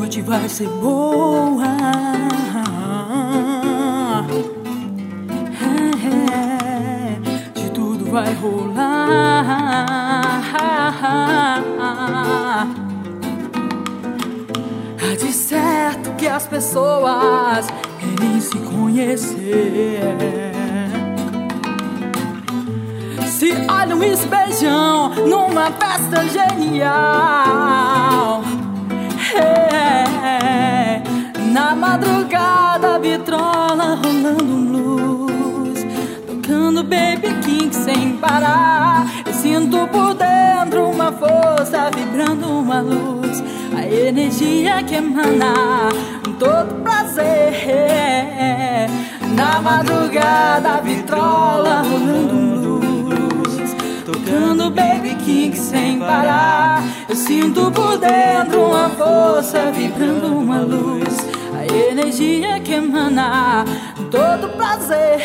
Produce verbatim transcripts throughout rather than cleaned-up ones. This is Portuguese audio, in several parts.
noite vai ser boa. É, de tudo vai rolar. É de certo que as pessoas querem se conhecer, se olham e se beijam numa festa genial. É, na madrugada a vitrola rolando um blues, tocando Baby King sem parar. Eu sinto por dentro uma força vibrando uma luz, a energia que emana todo prazer. Na madrugada a vitrola rolando um blues, tocando Baby King sem parar. Eu sinto por dentro uma força vibrando uma luz, a energia que emana todo prazer.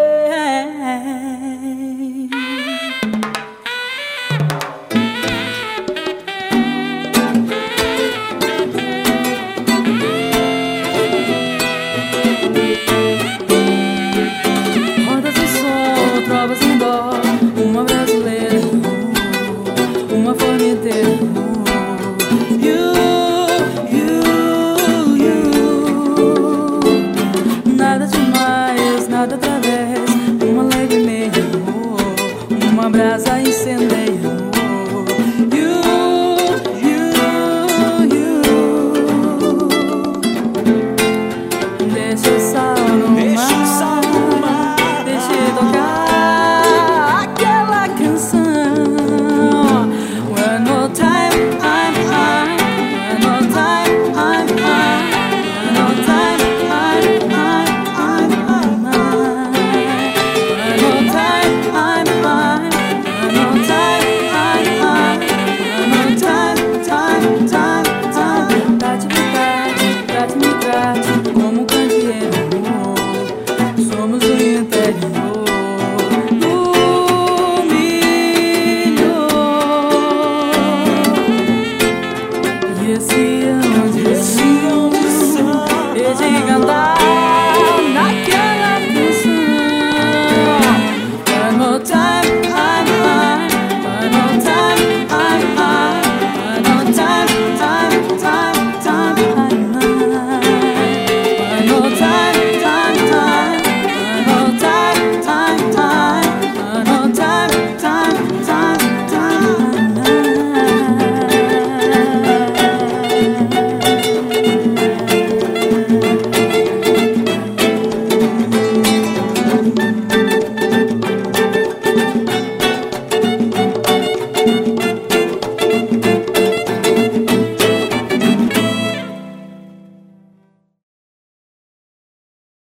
Rodas em sol, trovas em dó, uma brasileira, uma forma inteira. You, you, you. Nada demais, nada através, uma leve meia, uma brasa incendeia. You, you, you. Deixa o sal no Deixa o sal no mar, deixa tocar aquela canção. One more time, I'm high. One more time, I'm high. One more time, I'm high. I'm high. One more time, I'm high. One more time, I'm high. One more time, time, time, time. Trate-me, trate, trate-me, trate como um candeeiro. Somos o interior do milho, e esse